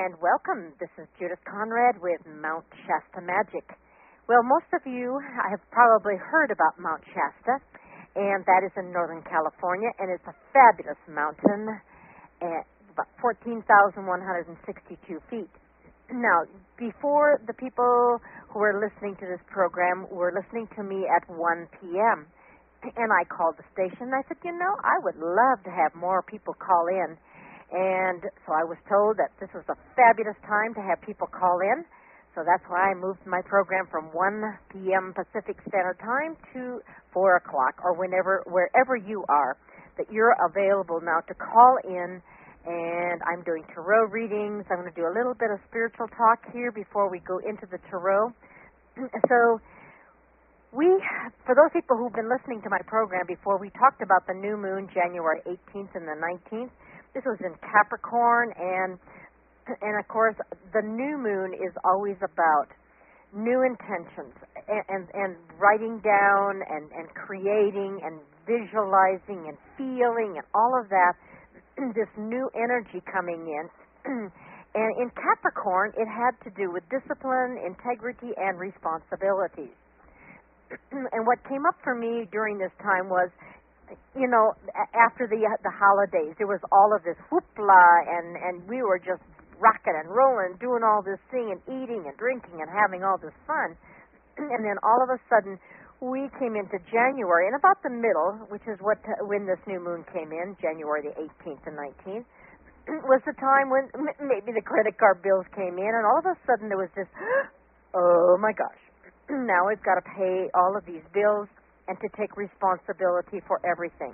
and welcome. This is Judith Conrad with Mount Shasta Magic. Well, most of you have probably heard about Mount Shasta, and that is in Northern California, and it's a fabulous mountain at about 14,162 feet. Now, before the people who are listening to this program were listening to me at 1 p.m., and I called the station, and I said, I would love to have more people call in. And so I was told that this was a fabulous time to have people call in. So that's why I moved my program from 1 p.m. Pacific Standard Time to 4 o'clock, or wherever you are, that you're available now to call in. And I'm doing tarot readings. I'm going to do a little bit of spiritual talk here before we go into the tarot. So for those people who've been listening to my program before, we talked about the new moon, January 18th and the 19th. This was in Capricorn, and of course, the new moon is always about new intentions and writing down and creating and visualizing and feeling and all of that, this new energy coming in. And in Capricorn, it had to do with discipline, integrity, and responsibilities. And what came up for me during this time was, after the holidays, there was all of this hoopla, and we were just rocking and rolling, doing all this thing and eating and drinking and having all this fun. And then all of a sudden, we came into January, and about the middle, which is when this new moon came in, January the 18th and 19th, was the time when maybe the credit card bills came in, and all of a sudden there was this, oh my gosh, now we've got to pay all of these bills and to take responsibility for everything.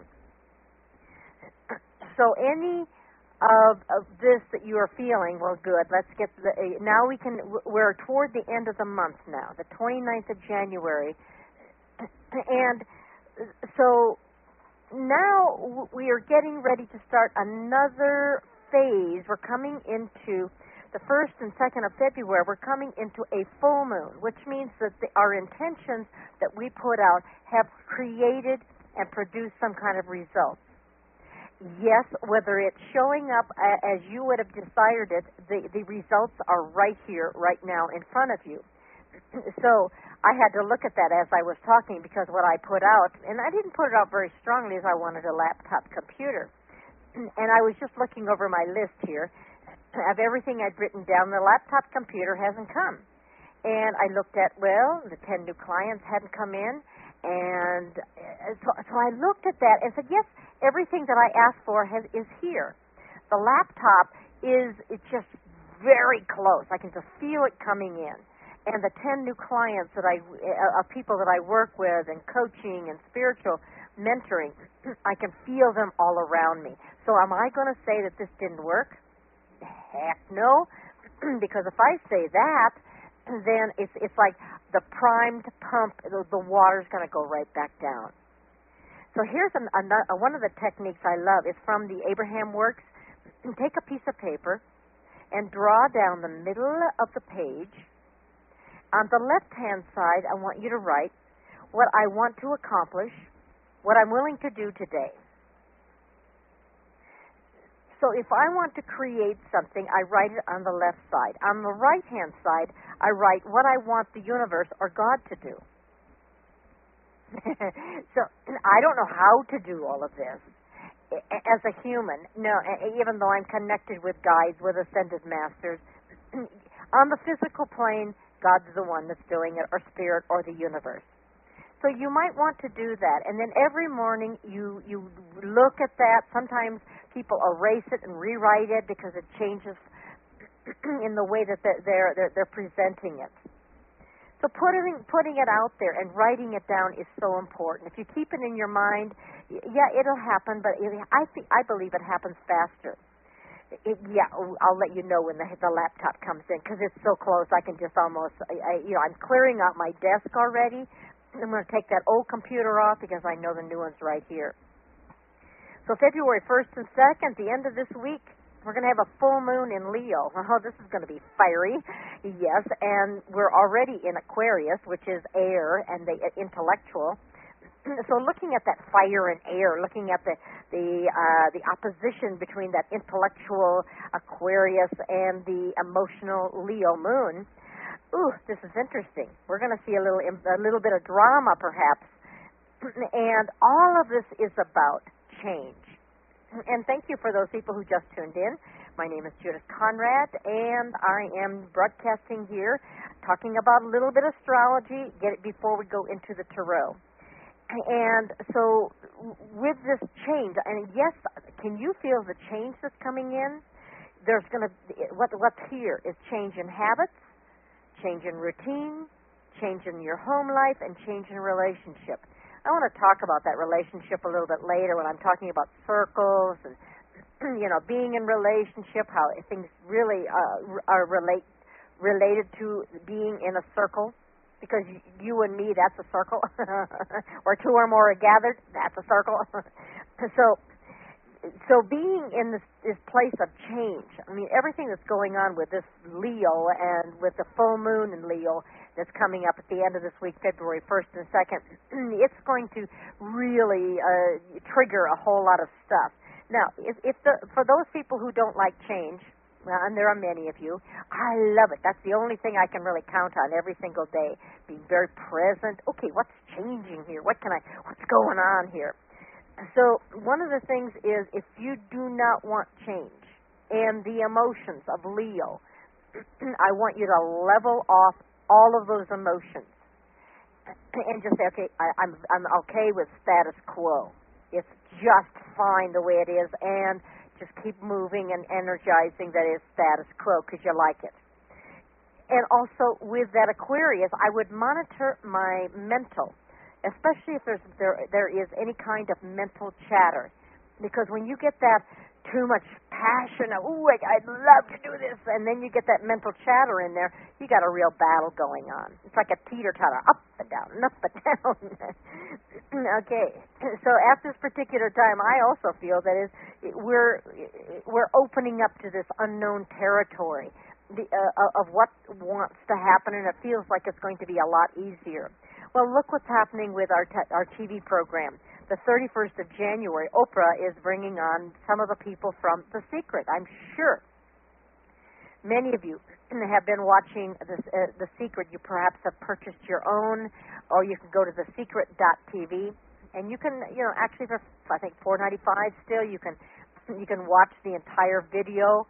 So any of this that you are feeling, well, good. Let's get we're toward the end of the month now, the 29th of January. And so now we are getting ready to start another phase. We're coming into the 1st and 2nd of February, we're coming into a full moon, which means that our intentions that we put out have created and produced some kind of result. Yes, whether it's showing up as you would have desired it, the results are right here, right now, in front of you. So I had to look at that as I was talking, because what I put out, and I didn't put it out very strongly, as I wanted a laptop computer. And I was just looking over my list here of everything I'd written down. The laptop computer hasn't come. And I looked at, the 10 new clients hadn't come in. And so I looked at that and said, yes, everything that I asked for is here. The laptop it's just very close. I can just feel it coming in. And the 10 new clients of people that I work with and coaching and spiritual mentoring, I can feel them all around me. So am I going to say that this didn't work? Heck no, because if I say that, then it's like the primed pump, the water's going to go right back down. So here's one of the techniques I love. It's from the Abraham Works. Take a piece of paper and draw down the middle of the page. On the left-hand side, I want you to write what I want to accomplish, what I'm willing to do today. So if I want to create something, I write it on the left side. On the right-hand side, I write what I want the universe or God to do. So I don't know how to do all of this as a human. No, even though I'm connected with guides, with ascended masters. On the physical plane, God's the one that's doing it, or spirit, or the universe. So you might want to do that, and then every morning you look at that. Sometimes people erase it and rewrite it because it changes in the way that they're presenting it. So putting it out there and writing it down is so important. If you keep it in your mind, it'll happen, but I believe it happens faster. I'll let you know when the laptop comes in, because it's so close. I can just almost, I'm clearing out my desk already. I'm going to take that old computer off because I know the new one's right here. So February 1st and 2nd, the end of this week, we're going to have a full moon in Leo. Oh, this is going to be fiery. Yes, and we're already in Aquarius, which is air and the intellectual. So looking at that fire and air, looking at the opposition between that intellectual Aquarius and the emotional Leo moon. Ooh, this is interesting. We're going to see a little bit of drama, perhaps. And all of this is about change. And thank you for those people who just tuned in. My name is Judith Conrad, and I am broadcasting here, talking about a little bit of astrology, get it before we go into the tarot. And so with this change, and yes, can you feel the change that's coming in? There's going to, what's here is change in habits, change in routine, change in your home life, and change in relationship. I want to talk about that relationship a little bit later when I'm talking about circles and, being in relationship, how things really are related to being in a circle. Because you and me, that's a circle. Or two or more are gathered, that's a circle. So being in this place of change, I mean, everything that's going on with this Leo and with the full moon in Leo that's coming up at the end of this week, February 1st and 2nd, it's going to really trigger a whole lot of stuff. Now, for those people who don't like change, well, and there are many of you, I love it. That's the only thing I can really count on every single day, being very present. Okay, what's changing here? What's going on here? So one of the things is if you do not want change and the emotions of Leo, I want you to level off all of those emotions and just say, okay, I'm okay with status quo. It's just fine the way it is, and just keep moving and energizing that is status quo because you like it. And also with that Aquarius, I would monitor my mental, especially if there is any kind of mental chatter. Because when you get that too much passion of, ooh, I'd love to do this, and then you get that mental chatter in there, you got a real battle going on. It's like a teeter-totter, up and down, up and down. Okay, so at this particular time, I also feel that we're opening up to this unknown territory of what wants to happen, and it feels like it's going to be a lot easier. Well, look what's happening with our TV program. The 31st of January, Oprah is bringing on some of the people from The Secret. I'm sure many of you have been watching The Secret. You perhaps have purchased your own, or you can go to thesecret.tv, and you can, actually for I think $4.95 still, you can watch the entire video.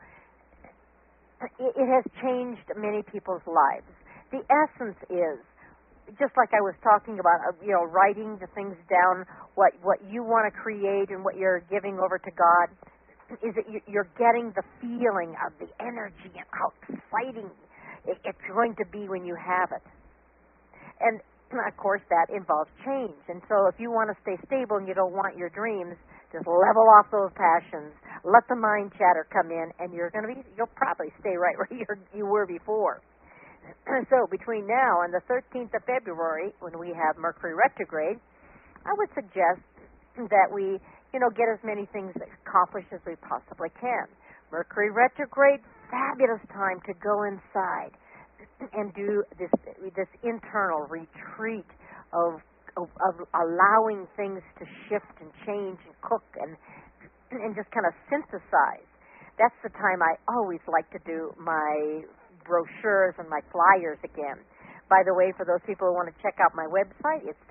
It has changed many people's lives. The essence is, just like I was talking about, writing the things down, what you want to create and what you're giving over to God, is that you're getting the feeling of the energy and how exciting it's going to be when you have it. And, of course, that involves change. And so if you want to stay stable and you don't want your dreams, just level off those passions, let the mind chatter come in, and you'll probably stay right where you were before. So between now and the 13th of February, when we have Mercury retrograde, I would suggest that we, get as many things accomplished as we possibly can. Mercury retrograde, fabulous time to go inside and do this internal retreat of allowing things to shift and change and cook and just kind of synthesize. That's the time I always like to do my brochures and my flyers again. By the way, for those people who want to check out my website, it's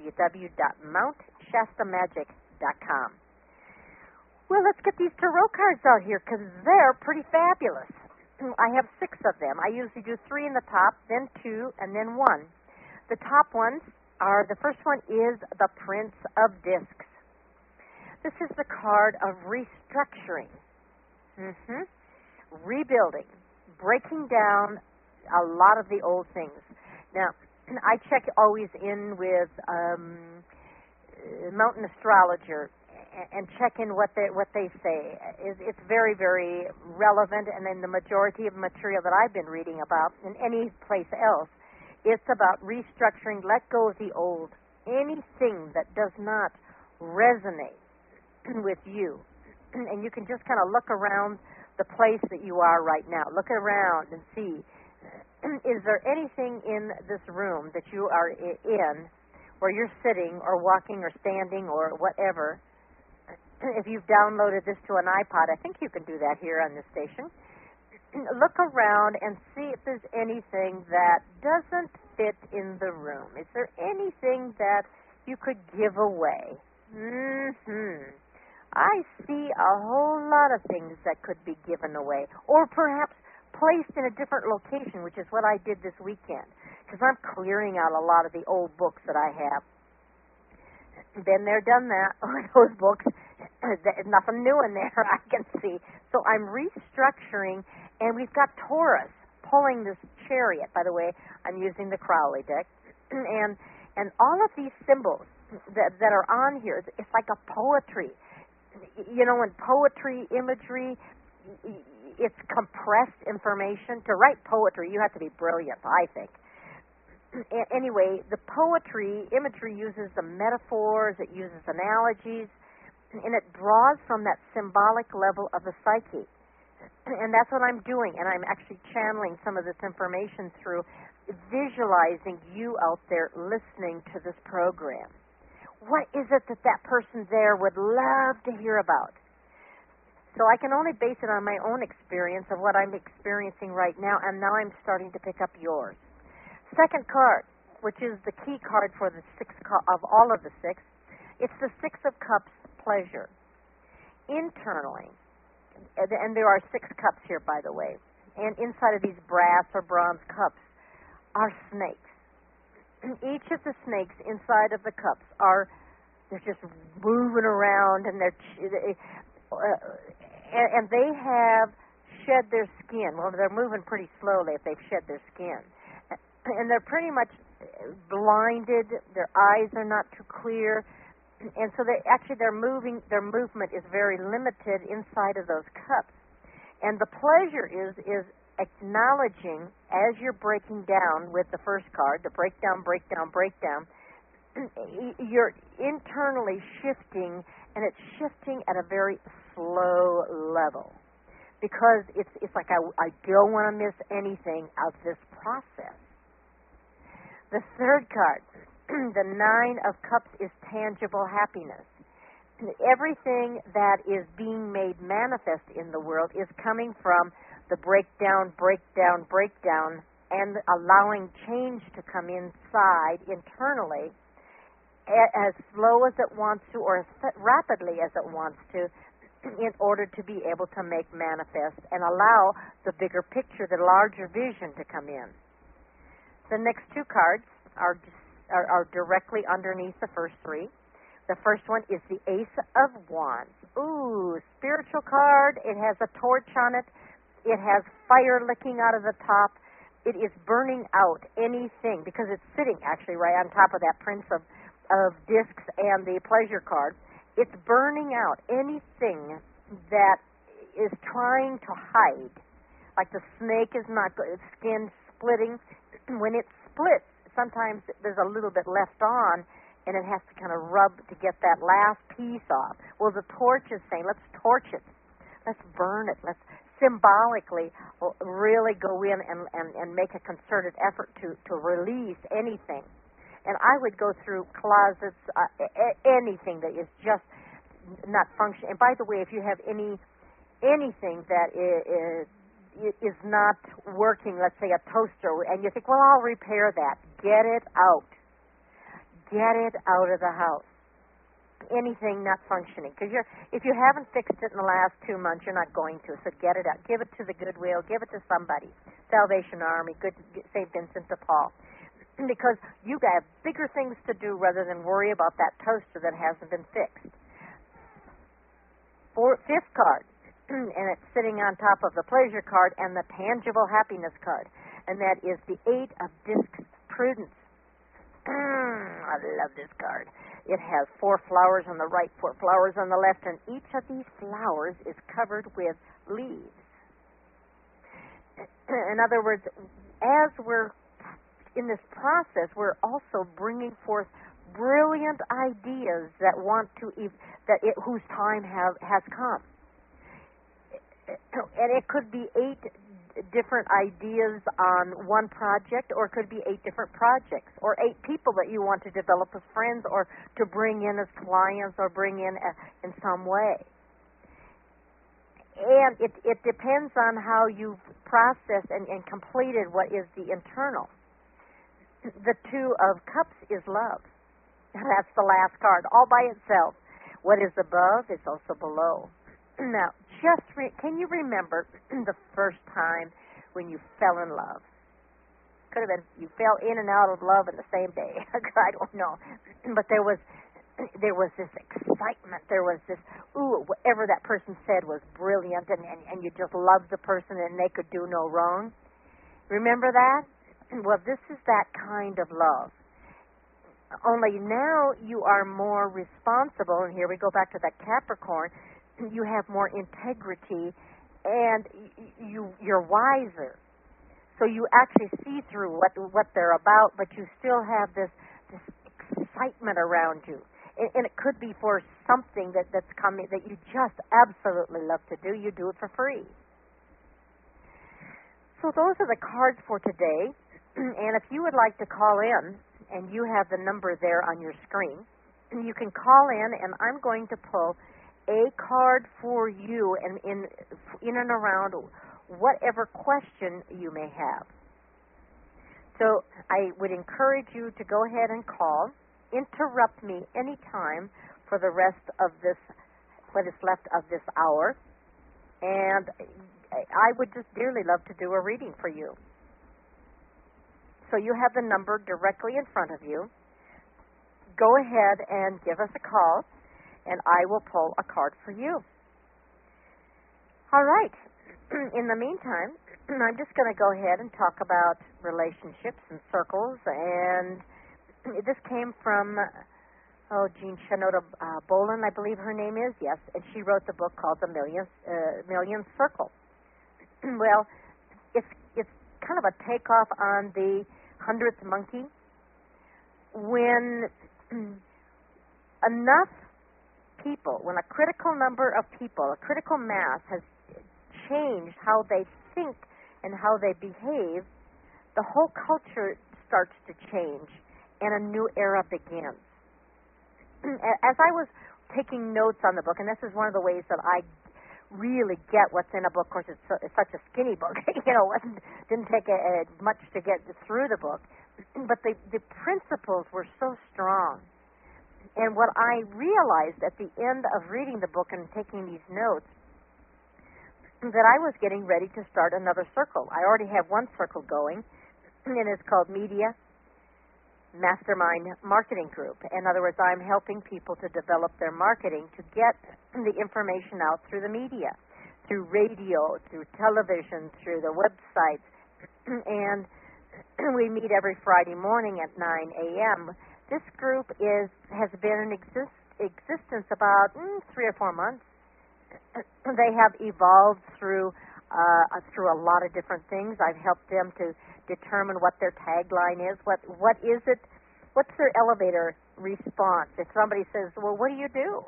www.mountshastamagic.com. Well, let's get these tarot cards out here because they're pretty fabulous. I have 6 of them. I usually do 3 in the top, then 2, and then 1. The top ones are, the first one is the Prince of Discs. This is the card of restructuring, rebuilding, breaking down a lot of the old things. Now, I check always in with Mountain Astrologer and check in what they say. It's very, very relevant, and in the majority of material that I've been reading about in any place else, it's about restructuring, let go of the old, anything that does not resonate with you. And you can just kind of look around the place that you are right now. Look around and see, is there anything in this room that you are in where you're sitting or walking or standing or whatever. If you've downloaded this to an iPod, I think you can do that here on this station. Look around and see if there's anything that doesn't fit in the room. Is there anything that you could give away? I see a whole lot of things that could be given away, or perhaps placed in a different location, which is what I did this weekend, because I'm clearing out a lot of the old books that I have. Been there, done that. Those books, there's nothing new in there, I can see. So I'm restructuring, and we've got Taurus pulling this chariot. By the way, I'm using the Crowley deck, and all of these symbols that are on here, it's like a poetry. You know, in poetry, imagery, it's compressed information. To write poetry, you have to be brilliant, I think. Anyway, the poetry, imagery uses the metaphors, it uses analogies, and it draws from that symbolic level of the psyche. And that's what I'm doing, and I'm actually channeling some of this information through visualizing you out there listening to this program. What is it that person there would love to hear about? So I can only base it on my own experience of what I'm experiencing right now, and now I'm starting to pick up yours. Second card, which is the key card for the of all of the six, it's the Six of Cups, pleasure. Internally, and there are 6 cups here, by the way, and inside of these brass or bronze cups are snakes. Each of the snakes inside of the cups they're just moving around, and and they have shed their skin. Well, they're moving pretty slowly if they've shed their skin. And they're pretty much blinded. Their eyes are not too clear, and so their movement is very limited inside of those cups. And the pleasure is acknowledging as you're breaking down with the first card, the breakdown, you're internally shifting, and it's shifting at a very slow level, because it's like I don't want to miss anything of this process. The third card, the Nine of Cups, is tangible happiness. Everything that is being made manifest in the world is coming from the breakdown, and allowing change to come inside internally as slow as it wants to, or as rapidly as it wants to, in order to be able to make manifest and allow the bigger picture, the larger vision to come in. The next 2 cards are directly underneath the first 3. The first one is the Ace of Wands. Ooh, spiritual card. It has a torch on it. It has fire licking out of the top. It is burning out anything, because it's sitting actually right on top of that Prince of Discs and the Pleasure card. It's burning out anything that is trying to hide. Like the snake is not good, its skin splitting. When it splits, sometimes there's a little bit left on, and it has to kind of rub to get that last piece off. Well, the torch is saying, let's torch it. Let's burn it. Let's symbolically really go in and make a concerted effort to release anything. And I would go through closets, anything that is just not functioning. And by the way, if you have anything that is not working, let's say a toaster, and you think, well, I'll repair that. Get it out. Get it out of the house. Anything not functioning. Because if you haven't fixed it in the last 2 months, you're not going to. So get it out. Give it to the Goodwill. Give it to somebody. Salvation Army, St. Vincent de Paul. Because you have bigger things to do rather than worry about that toaster that hasn't been fixed. 5th card. And it's sitting on top of the Pleasure card and the Tangible Happiness card. And that is the 8 of Discs, Prudence. I love this card. It has 4 flowers on the right, 4 flowers on the left, and each of these flowers is covered with leaves. In other words, as we're in this process, we're also bringing forth brilliant ideas that whose time has come. And it could be 8 different ideas on one project, or it could be 8 different projects, or 8 people that you want to develop as friends, or to bring in as clients, or bring in some way. And it depends on how you've processed and completed what is the internal. The 2 of Cups is love. That's the last card, all by itself. What is above is also below. Now, can you remember the first time when you fell in love? Could have been you fell in and out of love in the same day. I don't know. But there was this excitement. There was this, whatever that person said was brilliant, and you just loved the person and they could do no wrong. Remember that? Well, this is that kind of love. Only now you are more responsible, and here we go back to that Capricorn. You have more integrity, and you're wiser. So you actually see through what they're about, but you still have this excitement around you. And it could be for something that's coming that you just absolutely love to do. You do it for free. So those are the cards for today. And if you would like to call in, and you have the number there on your screen, you can call in, and I'm going to pull a card for you and in and around whatever question you may have. So I would encourage you to go ahead and call. Interrupt me anytime for the rest of this, what is left of this hour, and I would just dearly love to do a reading for you. So you have the number directly in front of you. Go ahead and give us a call, and I will pull a card for you. All right. In the meantime, I'm just going to go ahead and talk about relationships and circles, and this came from, Jean Shinoda Bolen, I believe her name is, yes, and she wrote the book called The Millionth Circle. Well, it's kind of a takeoff on the 100th monkey. When enough people, when a critical number of people, a critical mass has changed how they think and how they behave, the whole culture starts to change and a new era begins. As I was taking notes on the book, and this is one of the ways that I really get what's in a book. Of course, it's such a skinny book. Didn't take much to get through the book. But the principles were so strong. And what I realized at the end of reading the book and taking these notes, that I was getting ready to start another circle. I already have one circle going, and it's called Media Mastermind Marketing Group. In other words, I'm helping people to develop their marketing to get the information out through the media, through radio, through television, through the websites. And we meet every Friday morning at 9 a.m. This group has been in existence about 3 or 4 months. They have evolved through a lot of different things. I've helped them to determine what their tagline is. What is it? What's their elevator response? If somebody says, well, what do you do?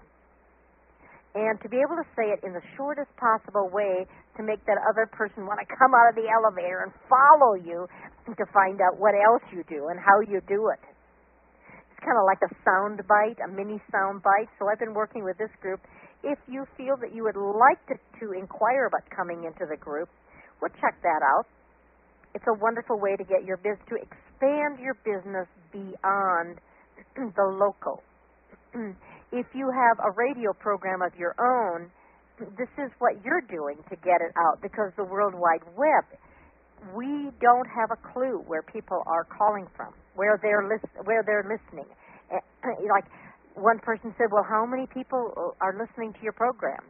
And to be able to say it in the shortest possible way to make that other person want to come out of the elevator and follow you to find out what else you do and how you do it. It's kind of like a sound bite, a mini sound bite. So I've been working with this group. If you feel that you would like to inquire about coming into the group, we'll check that out. It's a wonderful way to get your business, to expand your business beyond the local. If you have a radio program of your own, this is what you're doing to get it out, because the World Wide Web, we don't have a clue where people are calling from, where they're listening. Like one person said, well, how many people are listening to your program?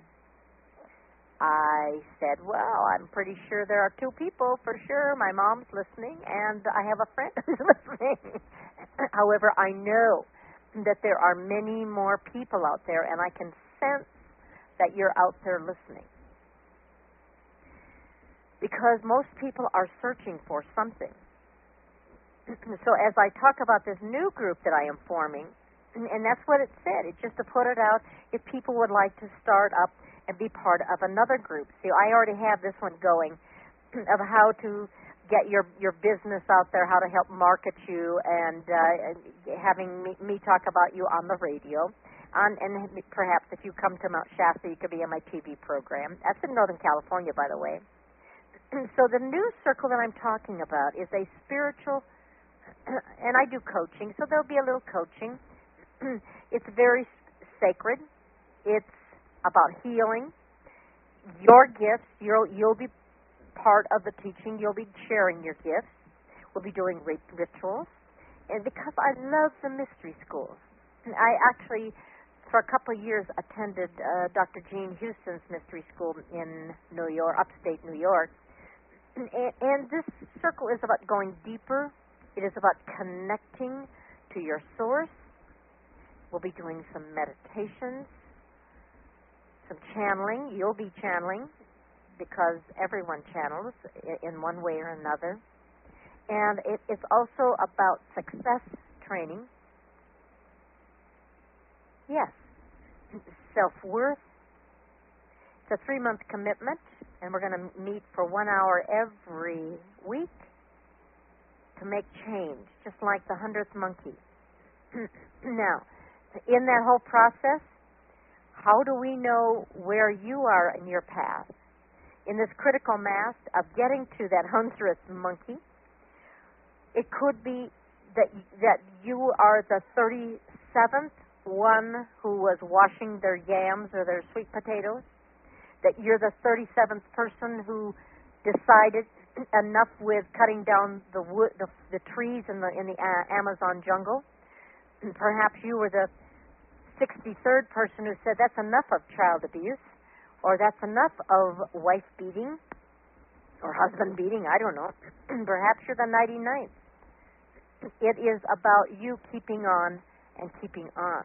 I said, well, I'm pretty sure there are 2 people for sure. My mom's listening, and I have a friend who's listening. However, I know that there are many more people out there, and I can sense that you're out there listening. Because most people are searching for something. So as I talk about this new group that I am forming, and that's what it said, it's just to put it out if people would like to start up and be part of another group. See, I already have this one going, of how to get your business out there, how to help market you, and having me talk about you on the radio. And perhaps if you come to Mount Shasta, you could be on my TV program. That's in Northern California, by the way. So the new circle that I'm talking about is a spiritual, and I do coaching, so there'll be a little coaching. It's very sacred. It's about healing. Your gifts, you'll be part of the teaching. You'll be sharing your gifts. We'll be doing rituals. And because I love the mystery schools, I actually, for a couple of years, attended Dr. Jean Houston's mystery school in New York, upstate New York. And this circle is about going deeper. It is about connecting to your source. We'll be doing some meditations, some channeling. You'll be channeling because everyone channels in one way or another. And it's also about success training. Yes. Self-worth. It's a 3-month commitment, and we're going to meet for 1 hour every week to make change, just like the 100th monkey. Now, in that whole process, how do we know where you are in your path? In this critical mass of getting to that 100th monkey, it could be that you are the 37th one who was washing their yams or their sweet potatoes, that you're the 37th person who decided enough with cutting down the wood, the trees in the Amazon jungle. And perhaps you were the 63rd person who said that's enough of child abuse, or that's enough of wife beating or husband beating, I don't know. Perhaps you're the 99th. It is about you keeping on and keeping on.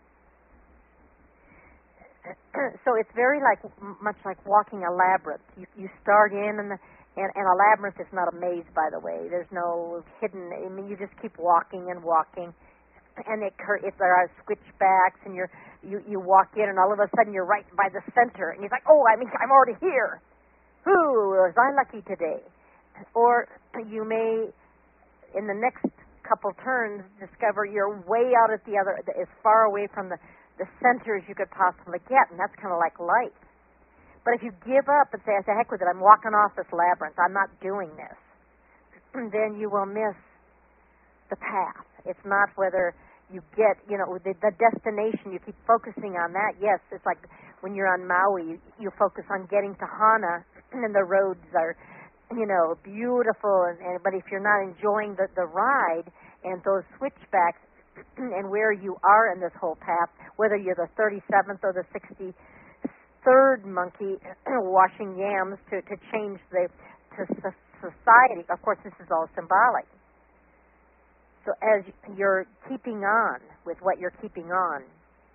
So it's very much like walking a labyrinth. You start in, and a labyrinth is not a maze, by the way. There's no hidden. I mean, you just keep walking and walking, and if there are switchbacks, and you walk in, and all of a sudden you're right by the center, and you're like, oh, I'm already here. Was I lucky today? Or you may, in the next couple turns, discover you're way out at the other, as far away from the center as you could possibly get, and that's kind of like life. But if you give up and say, heck with it, I'm walking off this labyrinth, I'm not doing this, then you will miss the path. It's not whether you get, the destination, you keep focusing on that. Yes, it's like when you're on Maui, you focus on getting to Hana, and the roads are, beautiful, but if you're not enjoying the ride and those switchbacks and where you are in this whole path, whether you're the 37th or the 63rd monkey washing yams to change to society, of course this is all symbolic. So as you're keeping on with what you're keeping on,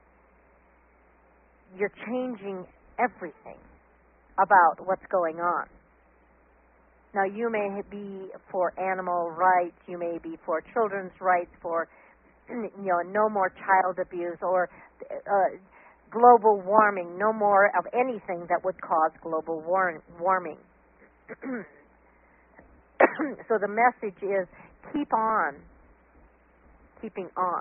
you're changing everything about what's going on. Now, you may be for animal rights, you may be for children's rights, for no more child abuse, or global warming, no more of anything that would cause global warming. So the message is keep on keeping on.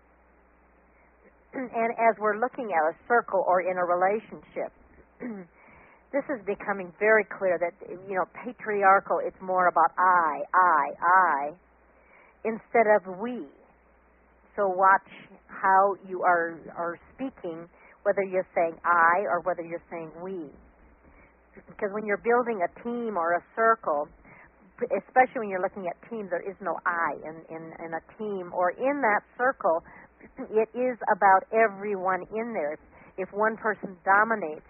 And as we're looking at a circle or in a relationship, this is becoming very clear that, patriarchal, it's more about I, instead of we. So watch how you are speaking, whether you're saying I or whether you're saying we. Because when you're building a team or a circle, especially when you're looking at teams, there is no I in a team or in that circle. It is about everyone in there. If one person dominates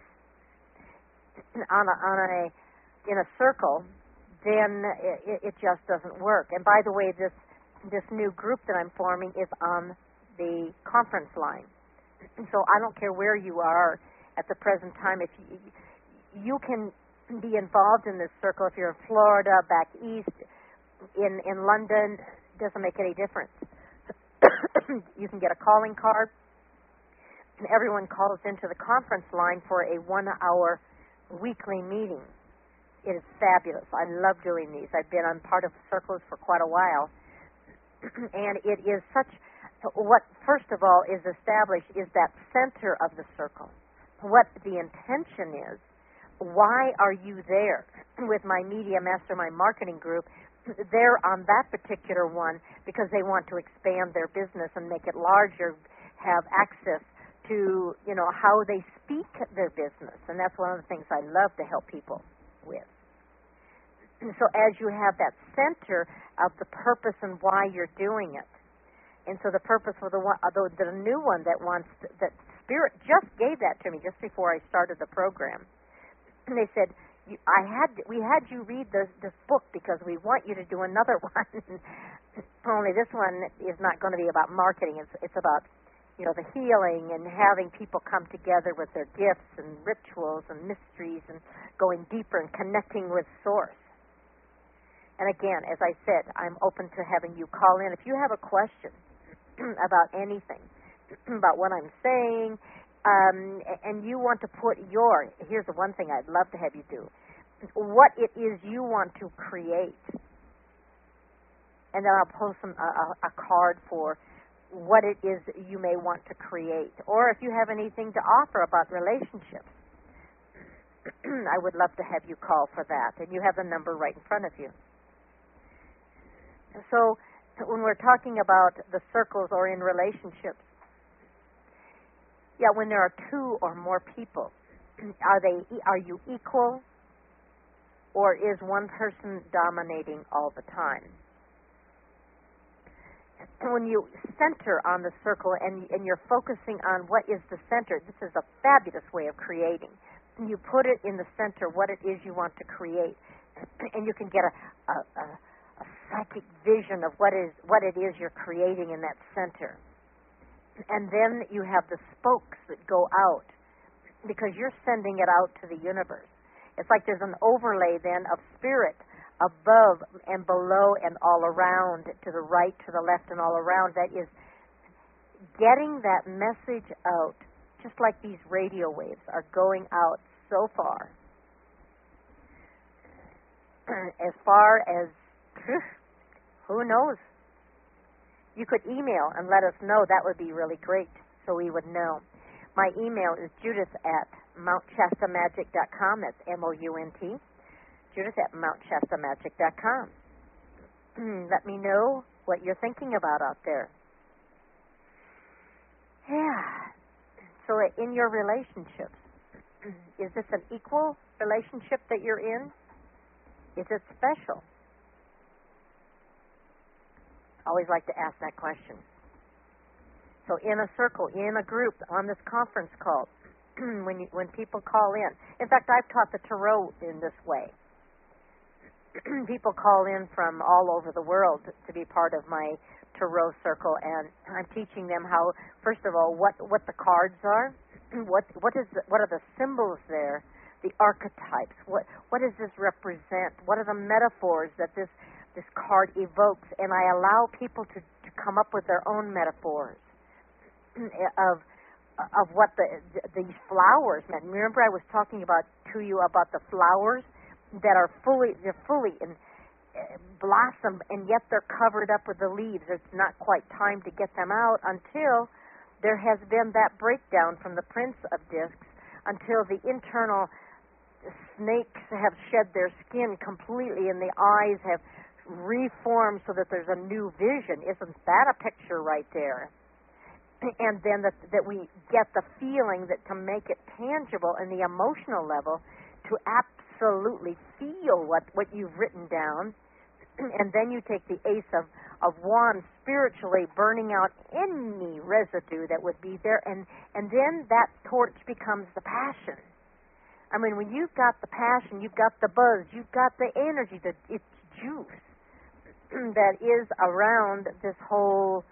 in a circle, then it just doesn't work. And by the way, this new group that I'm forming is on the conference line. So I don't care where you are at the present time. If you can be involved in this circle, if you're in Florida, back east, in London, doesn't make any difference. You can get a calling card, and everyone calls into the conference line for a 1-hour weekly meeting. It is fabulous. I love doing these. I've been on part of circles for quite a while. And it is such, what first of all is established is that center of the circle. What the intention is. Why are you there? With my Media Mastermind Marketing Group, they're on that particular one because they want to expand their business and make it larger, have access to, how they speak their business. And that's one of the things I love to help people with. So as you have that center of the purpose and why you're doing it. And so the purpose for the new one that Spirit just gave that to me just before I started the program. And they said, we had you read this book because we want you to do another one. Only this one is not going to be about marketing. It's about, the healing and having people come together with their gifts and rituals and mysteries and going deeper and connecting with Source. And again, as I said, I'm open to having you call in. If you have a question about anything, about what I'm saying, and you want to put here's the one thing I'd love to have you do, what it is you want to create. And then I'll post a card for what it is you may want to create. Or if you have anything to offer about relationships, I would love to have you call for that. And you have the number right in front of you. So when we're talking about the circles or in relationships, when there are two or more people, are you equal, or is one person dominating all the time? When you center on the circle and you're focusing on what is the center, this is a fabulous way of creating. You put it in the center, what it is you want to create, and you can get a psychic vision of what it is you're creating in that center. And then you have the spokes that go out because you're sending it out to the universe. It's like there's an overlay then of spirit above and below and all around, to the right, to the left, and all around, that is getting that message out, just like these radio waves are going out so far. As far as, who knows? You could email and let us know. That would be really great, so we would know. My email is judith@mountshastamagic.com. That's MOUNT. Judith@mountshastamagic.com. Let me know what you're thinking about out there. Yeah. So in your relationships, is this an equal relationship that you're in? Is it special? I always like to ask that question. So in a circle, in a group, on this conference call, when people call in. In fact, I've taught the Tarot in this way. People call in from all over the world to be part of my Tarot circle, and I'm teaching them how, first of all, what the cards are, what are the symbols there, the archetypes, what does this represent, what are the metaphors that this card evokes, and I allow people to come up with their own metaphors of what these flowers meant. Remember, I was talking to you about the flowers that are fully in blossom, and yet they're covered up with the leaves. It's not quite time to get them out until there has been that breakdown from the Prince of Discs, until the internal snakes have shed their skin completely and the eyes have reformed so that there's a new vision. Isn't that a picture right there? And then that we get the feeling that to make it tangible in the emotional level, to absolutely feel what you've written down, and then you take the Ace of Wands spiritually burning out any residue that would be there, and then that torch becomes the passion. I mean, when you've got the passion, you've got the buzz, you've got the energy, it's juice that is around this whole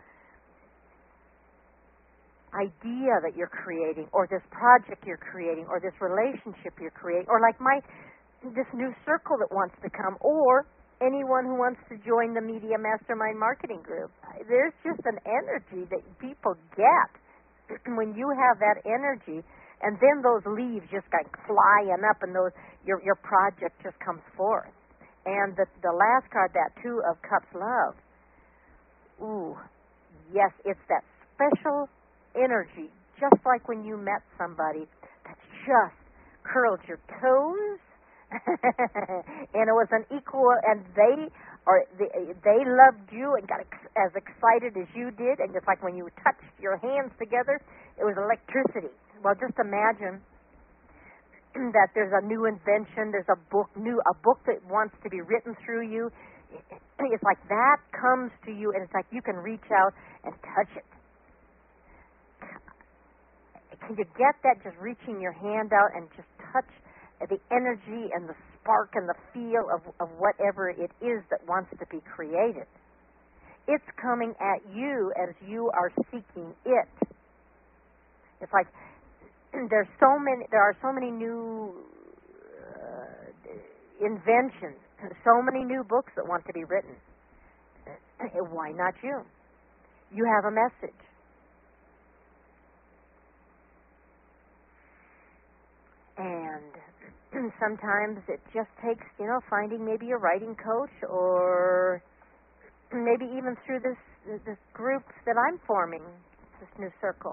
idea that you're creating, or this project you're creating, or this relationship you're creating, or like this new circle that wants to come, or anyone who wants to join the Media Mastermind Marketing Group. There's just an energy that people get when you have that energy, And then those leaves just like flying up, and your project just comes forth. And the last card, that Two of Cups love. Ooh, yes, it's that special energy, just like when you met somebody that just curled your toes, and it was an equal, and they loved you and got as excited as you did, and just like when you touched your hands together, it was electricity. Well, just imagine that there's a new invention, there's a book that wants to be written through you. It's like that comes to you, and it's like you can reach out and touch it. Can you get that? Just reaching your hand out and just touch the energy and the spark and the feel of whatever it is that wants to be created. It's coming at you as you are seeking it. It's like there are so many new inventions, so many new books that want to be written. Why not you? You have a message. And sometimes it just takes, finding maybe a writing coach, or maybe even through this group that I'm forming, this new circle.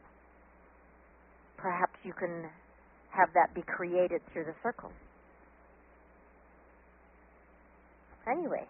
Perhaps you can have that be created through the circle. Anyway,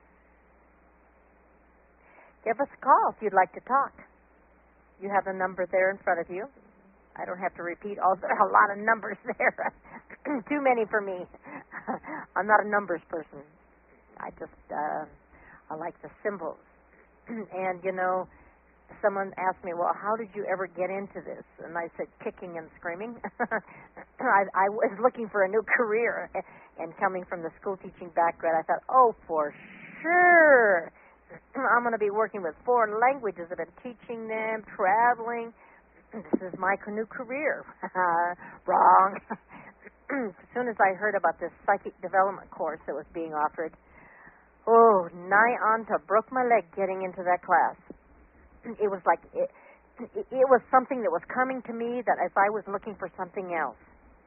give us a call if you'd like to talk. You have the number there in front of you. I don't have to repeat there are a lot of numbers there. Too many for me. I'm not a numbers person. I just I like the symbols. And someone asked me, well, how did you ever get into this? And I said, kicking and screaming. I was looking for a new career, and coming from the school teaching background, I thought, oh, for sure, I'm going to be working with foreign languages. I've been teaching them, traveling. This is my new career. Wrong. As soon as I heard about this psychic development course that was being offered, nigh on to broke my leg getting into that class. It was like it was something that was coming to me that as I was looking for something else.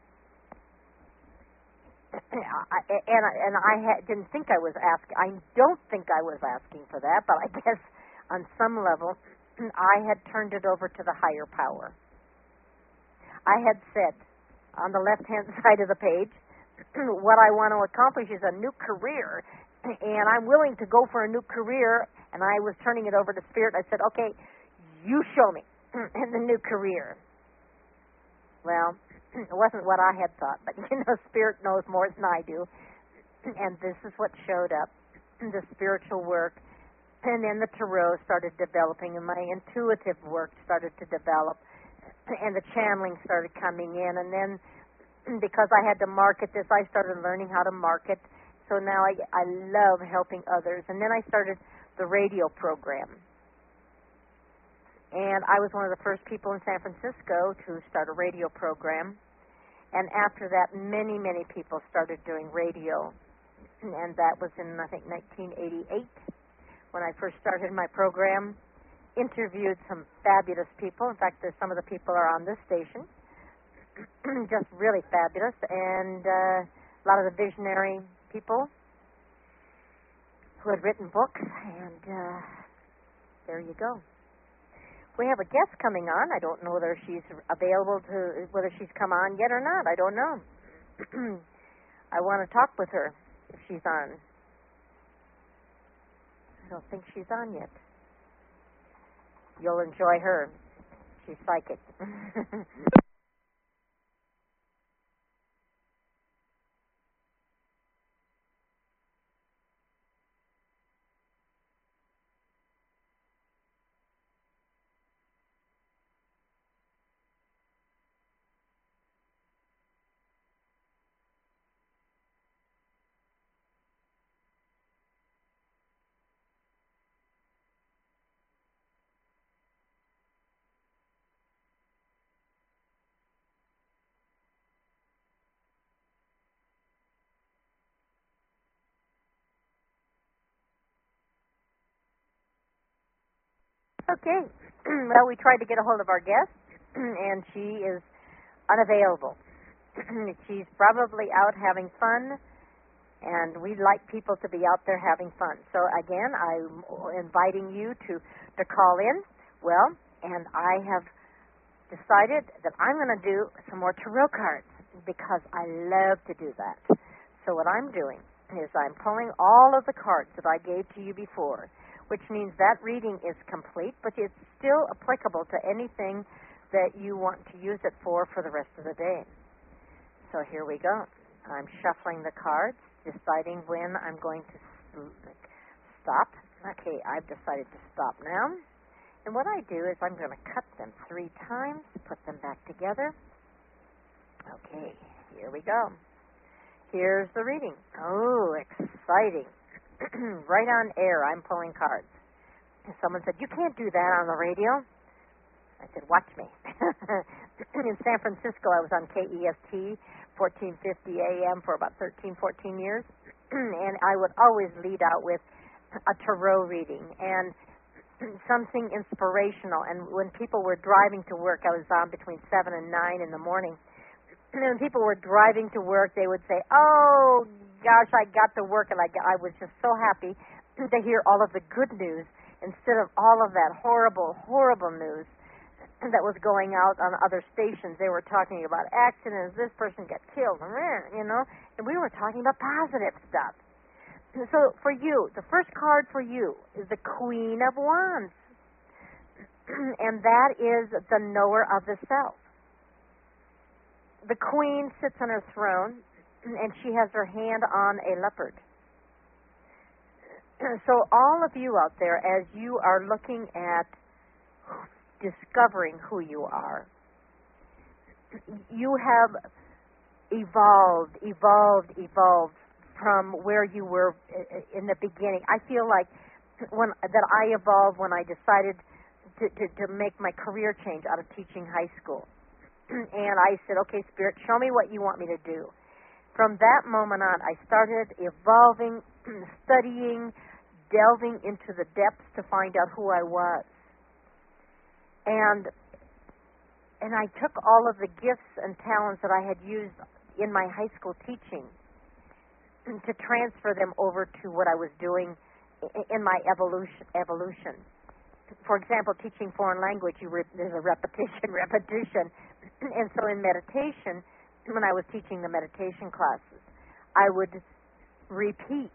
Didn't think I was asking. I don't think I was asking for that, but I guess on some level I had turned it over to the higher power. I had said on the left-hand side of the page, what I want to accomplish is a new career, and I'm willing to go for a new career, and I was turning it over to Spirit. I said, okay, you show me the new career. Well, it wasn't what I had thought, but Spirit knows more than I do, and this is what showed up, the spiritual work. And then the tarot started developing, and my intuitive work started to develop, and the channeling started coming in. And then, because I had to market this, I started learning how to market. So now I love helping others. And then I started the radio program. And I was one of the first people in San Francisco to start a radio program. And after that, many, many people started doing radio. And that was in, I think, 1988. When I first started my program, interviewed some fabulous people. In fact, some of the people are on this station. Just really fabulous. And a lot of the visionary people who had written books. And there you go. We have a guest coming on. I don't know whether she's available whether she's come on yet or not. I don't know. I want to talk with her if she's on. I don't think she's on yet. You'll enjoy her. She's psychic. Okay. Well, we tried to get a hold of our guest, and she is unavailable. She's probably out having fun, and we'd like people to be out there having fun. So again, I'm inviting you to call in. Well, and I have decided that I'm going to do some more tarot cards because I love to do that. So what I'm doing is I'm pulling all of the cards that I gave to you before, which means that reading is complete, but it's still applicable to anything that you want to use it for the rest of the day. So here we go. I'm shuffling the cards, deciding when I'm going to stop. Okay, I've decided to stop now. And what I do is I'm going to cut them 3 times, put them back together. Okay, here we go. Here's the reading. Oh, exciting. Right on air, I'm pulling cards. Someone said, "You can't do that on the radio." I said, "Watch me." In San Francisco, I was on KEST, 1450 AM for about 13, 14 years. And I would always lead out with a tarot reading and something inspirational. And when people were driving to work, I was on between 7 and 9 in the morning. And when people were driving to work, they would say, "Oh, gosh, I got to work," and I was just so happy to hear all of the good news instead of all of that horrible, horrible news that was going out on other stations. They were talking about accidents, this person got killed, and we were talking about positive stuff. So for you, the first card for you is the Queen of Wands, and that is the knower of the self. The Queen sits on her throne, and she has her hand on a leopard. So all of you out there, as you are looking at discovering who you are, you have evolved from where you were in the beginning. I feel like that I evolved when I decided to make my career change out of teaching high school. And I said, "Okay, Spirit, show me what you want me to do." From that moment on, I started evolving, studying, delving into the depths to find out who I was. And I took all of the gifts and talents that I had used in my high school teaching to transfer them over to what I was doing in my evolution. For example, teaching foreign language, there's a repetition. And so in meditation, when I was teaching the meditation classes, I would repeat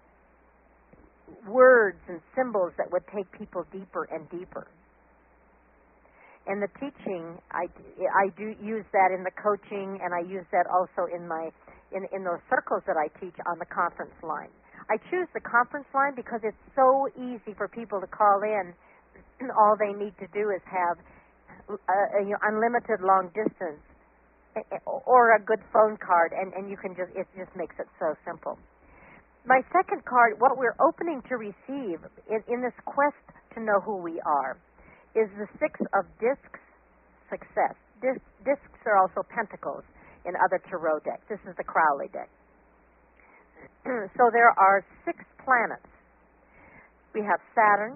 words and symbols that would take people deeper and deeper. In the teaching, I do use that in the coaching, and I use that also in those circles that I teach on the conference line. I choose the conference line because it's so easy for people to call in. All they need to do is have unlimited long distance or a good phone card, and it just makes it so simple. My second card, what we're opening to receive in this quest to know who we are, is the Six of Discs, success. Discs are also pentacles in other tarot decks. This is the Crowley deck. So there are 6 planets. We have Saturn.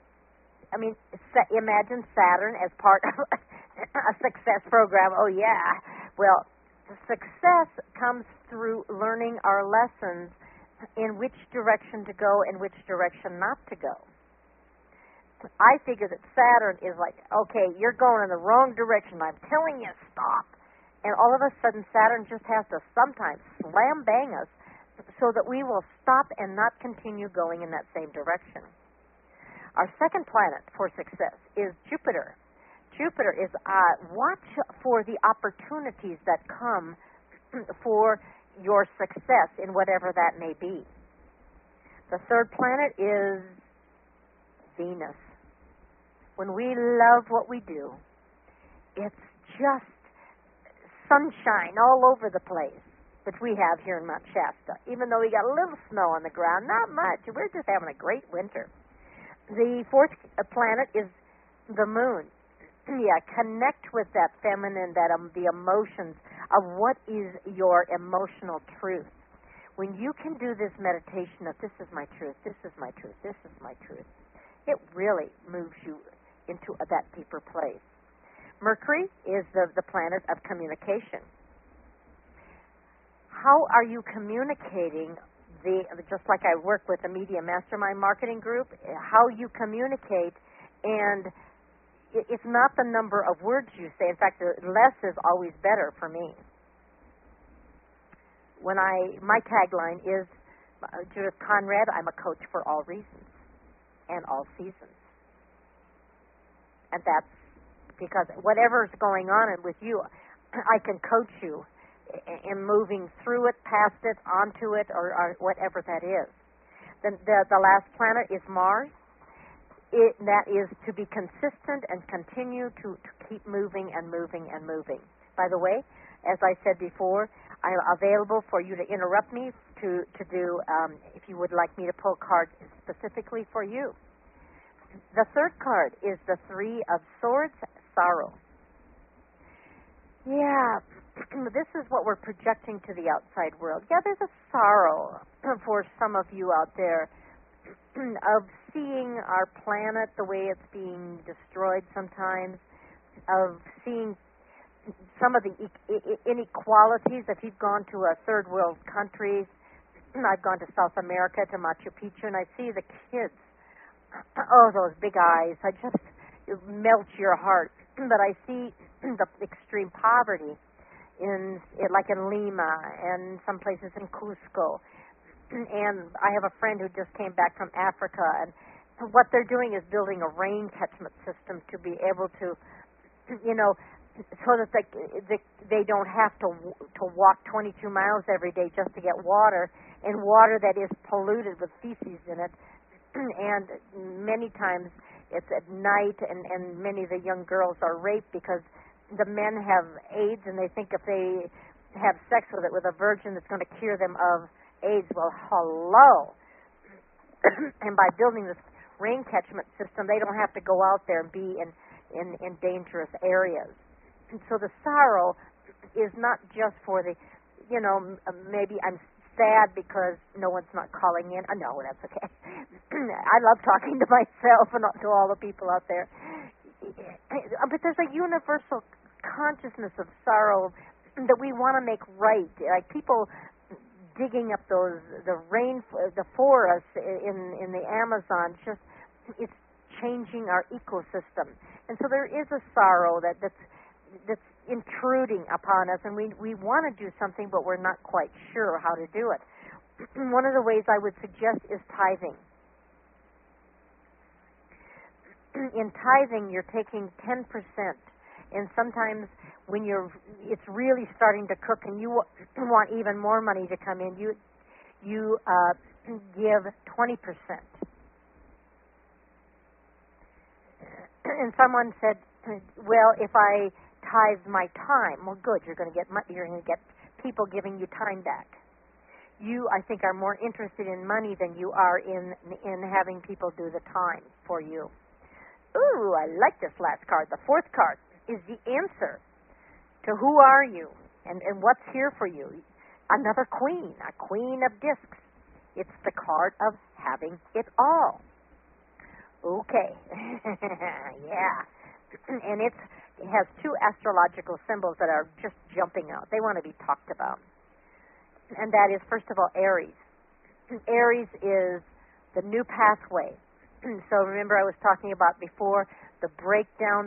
Imagine Saturn as part of a success program. Oh, yeah. Well, success comes through learning our lessons in which direction to go and which direction not to go. I figure that Saturn is like, okay, you're going in the wrong direction. I'm telling you, stop. And all of a sudden, Saturn just has to sometimes slam bang us so that we will stop and not continue going in that same direction. Our second planet for success is Jupiter. Jupiter is watch for the opportunities that come for your success in whatever that may be. The third planet is Venus. When we love what we do, it's just sunshine all over the place that we have here in Mount Shasta. Even though we got a little snow on the ground, not much. We're just having a great winter. The fourth planet is the moon. Yeah, connect with that feminine, the emotions of what is your emotional truth. When you can do this meditation of this is my truth, this is my truth, this is my truth, it really moves you into that deeper place. Mercury is the planet of communication. How are you communicating just like I work with the Media Mastermind Marketing Group, how you communicate, and it's not the number of words you say. In fact, less is always better for me. My tagline is, Judith Conrad, I'm a coach for all reasons and all seasons. And that's because whatever's going on with you, I can coach you in moving through it, past it, onto it, or whatever that is. The last planet is Mars. That is to be consistent and continue to keep moving and moving and moving. By the way, as I said before, I'm available for you to interrupt me to do, if you would like me to pull cards specifically for you. The third card is the Three of Swords, Sorrow. Yeah, this is what we're projecting to the outside world. Yeah, there's a sorrow for some of you out there of seeing our planet the way it's being destroyed sometimes, of seeing some of the inequalities. If you've gone to a third world country, I've gone to South America, to Machu Picchu, and I see the kids. Oh, those big eyes. It melts your heart. But I see the extreme poverty like in Lima and some places in Cusco. And I have a friend who just came back from Africa, and what they're doing is building a rain catchment system to be able to, so that they don't have to walk 22 miles every day just to get water, and water that is polluted with feces in it. And many times it's at night, and many of the young girls are raped because the men have AIDS, and they think if they have sex with a virgin, it's going to cure them of AIDS. Well, hello. And by building this rain catchment system, they don't have to go out there and be in dangerous areas. And so the sorrow is not just for the, maybe I'm sad because no one's not calling in. No, that's okay. I love talking to myself and to all the people out there. But there's a universal consciousness of sorrow that we want to make right. Like people digging up the forests in the Amazon, it's changing our ecosystem. And so there is a sorrow that's intruding upon us, and we want to do something, but we're not quite sure how to do it. One of the ways I would suggest is tithing. In tithing, you're taking 10%, and sometimes when it's really starting to cook and you want even more money to come in, you give 20%. And someone said, well, if I tithe my time, well, good, you're going to get people giving you time back. You, I think, are more interested in money than you are in having people do the time for you. Ooh, I like this last card. The fourth card is the answer to who are you and what's here for you. Another queen, a queen of discs. It's the card of having it all. Okay. Yeah. And it has two astrological symbols that are just jumping out. They want to be talked about. And that is, first of all, Aries. Aries is the new pathway. So remember I was talking about before the breakdown,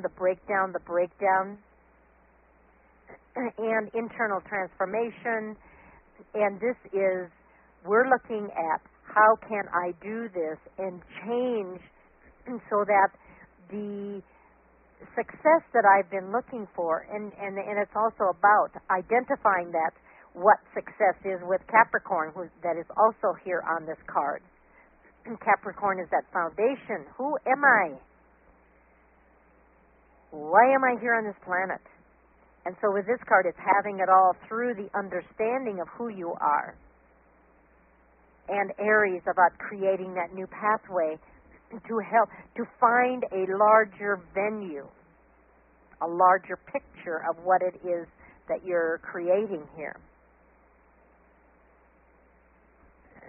and internal transformation. And this is, we're looking at how can I do this and change so that the success that I've been looking for, and it's also about identifying that what success is with Capricorn, that is also here on this card. Capricorn is that foundation. Who am I? Why am I here on this planet? And so with this card, it's having it all through the understanding of who you are. And Aries, about creating that new pathway to help to find a larger venue, a larger picture of what it is that you're creating here.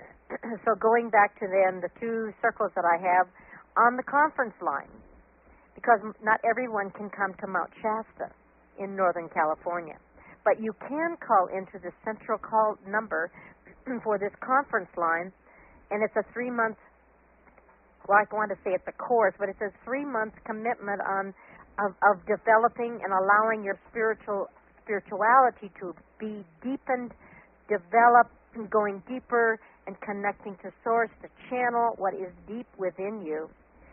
So going back to then the two circles that I have on the conference line, because not everyone can come to Mount Shasta in Northern California. But you can call into the central call number for this conference line, and it's a 3-month, well, I want to say it's a course, but it's a 3-month commitment of developing and allowing your spirituality to be deepened, developed, going deeper and connecting to Source, to channel what is deep within you.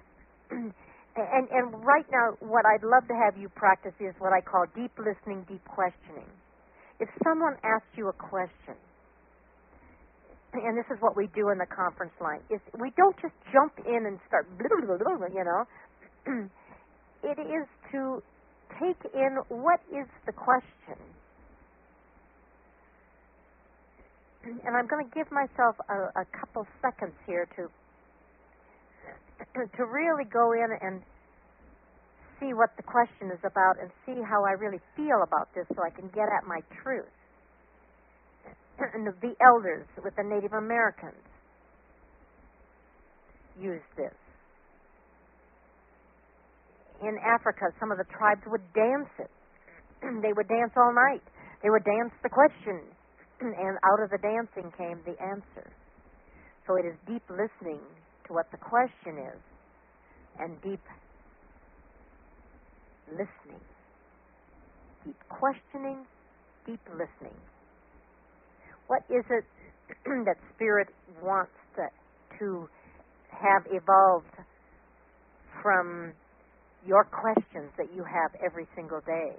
And right now, what I'd love to have you practice is what I call deep listening, deep questioning. If someone asks you a question, and this is what we do in the conference line, is we don't just jump in and start, you know. It is to take in what is the question. And I'm going to give myself a couple seconds here to really go in and see what the question is about and see how I really feel about this so I can get at my truth. And the elders with the Native Americans used this. In Africa, some of the tribes would dance it. They would dance all night. They would dance the question, and out of the dancing came the answer. So it is deep listening to what the question is, and deep listening. Deep questioning, deep listening. What is it that Spirit wants to have evolved from your questions that you have every single day?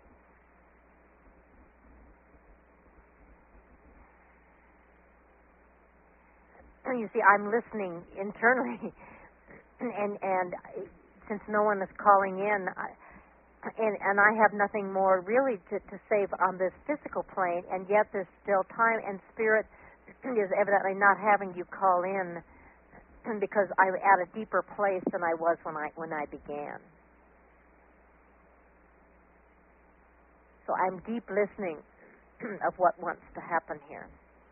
You see, I'm listening internally, and since no one is calling in, and I have nothing more really to say on this physical plane, and yet there's still time, and Spirit is evidently not having you call in because I'm at a deeper place than I was when I began. So I'm deep listening of what wants to happen here.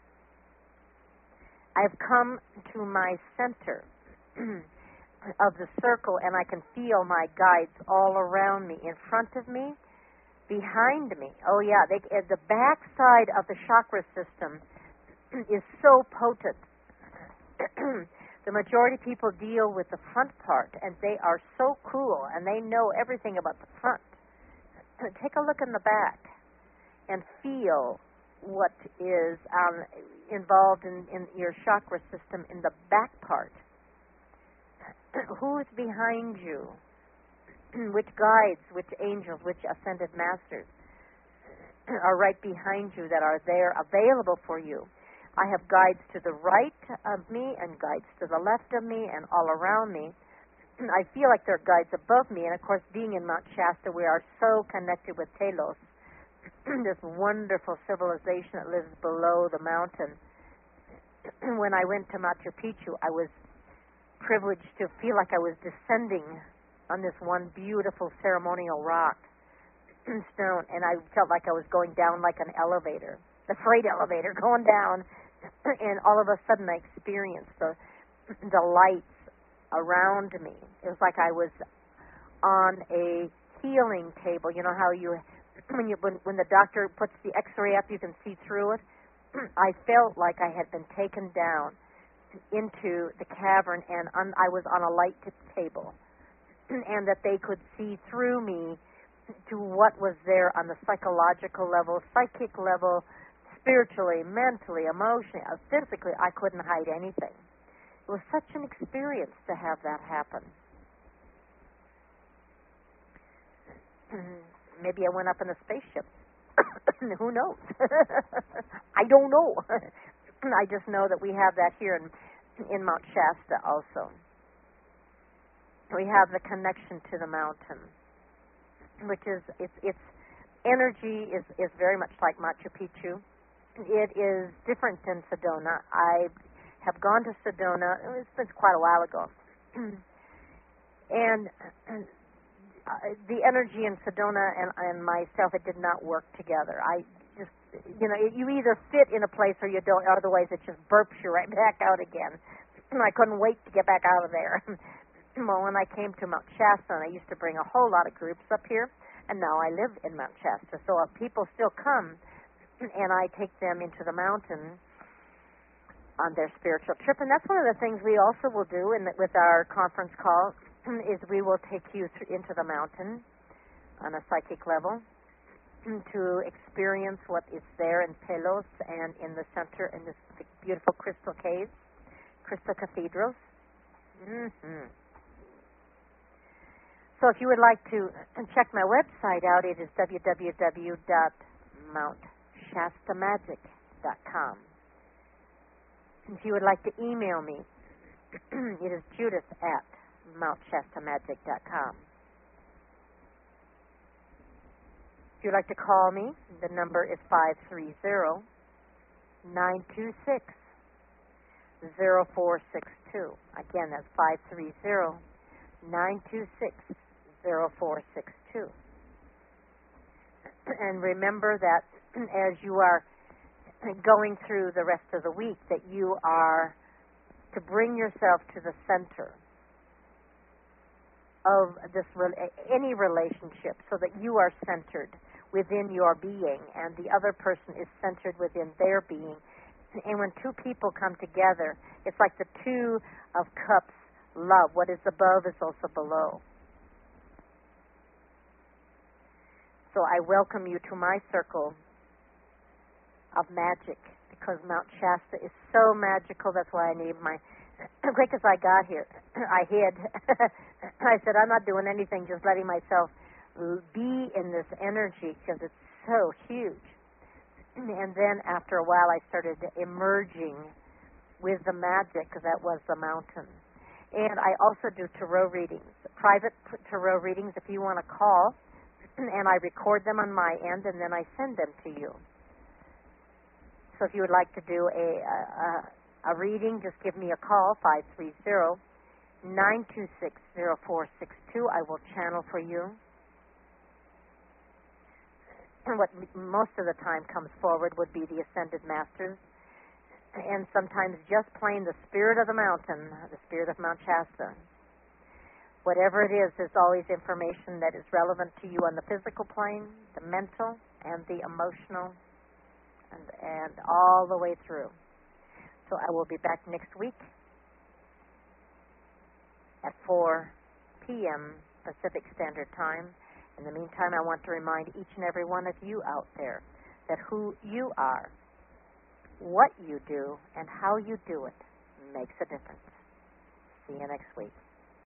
I've come to my center of the circle, and I can feel my guides all around me, in front of me, behind me. Oh, yeah, the back side of the chakra system is so potent. The majority of people deal with the front part, and they are so cool, and they know everything about the front. Take a look in the back and feel what is involved in your chakra system in the back part. Who's behind you? Which guides, which angels, which ascended masters are right behind you that are there available for you? I have guides to the right of me and guides to the left of me and all around me. I feel like there are guides above me, and of course, being in Mount Shasta, we are so connected with Telos, this wonderful civilization that lives below the mountain. When I went to Machu Picchu, I was privileged to feel like I was descending on this one beautiful ceremonial rock stone, and I felt like I was going down like an elevator, the freight elevator going down, and all of a sudden I experienced the lights around me. It was like I was on a healing table. You know how when the doctor puts the X-ray up, you can see through it? I felt like I had been taken down into the cavern, and I was on a light table, and that they could see through me to what was there on the psychological level, psychic level, spiritually, mentally, emotionally, physically. I couldn't hide anything. It was such an experience to have that happen. Maybe I went up in a spaceship. Who knows? I don't know. I just know that we have that here in Mount Shasta also. We have the connection to the mountain, which is its energy is very much like Machu Picchu. It is different than Sedona. I have gone to Sedona. It's been quite a while ago, and the energy in Sedona and myself, it did not work together. I just, you either fit in a place or you don't. Otherwise, it just burps you right back out again. I couldn't wait to get back out of there. Well, when I came to Mount Shasta, I used to bring a whole lot of groups up here, and now I live in Mount Shasta. So people still come, and I take them into the mountain on their spiritual trip. And that's one of the things we also will do with our conference call is we will take you into the mountain on a psychic level to experience what is there in Pelos and in the center in this beautiful crystal caves, crystal cathedrals. Mm-hmm. So if you would like to check my website out, it is www.mountshastamagic.com. If you would like to email me, it is judith@mountshastamagic.com. If you'd like to call me, the number is 530-926-0462. Again, that's 530-926-0462. And remember that as you are going through the rest of the week, that you are to bring yourself to the center of any relationship, so that you are centered within your being and the other person is centered within their being. And when two people come together, it's like the two of cups love. What is above is also below. So I welcome you to my circle of magic, because Mount Shasta is so magical. That's why I named my quick as I got here, I hid. I said, I'm not doing anything, just letting myself be in this energy because it's so huge. And then after a while, I started emerging with the magic, because that was the mountain. And I also do tarot readings, private tarot readings if you want to call, and I record them on my end, and then I send them to you. So if you would like to do a reading, just give me a call, 530-926-0462. I will channel for you. And what most of the time comes forward would be the Ascended Masters, and sometimes just plain the spirit of the mountain, the spirit of Mount Shasta. Whatever it is, there's always information that is relevant to you on the physical plane, the mental, and the emotional, and all the way through. So I will be back next week at 4 p.m. Pacific Standard Time. In the meantime, I want to remind each and every one of you out there that who you are, what you do, and how you do it makes a difference. See you next week.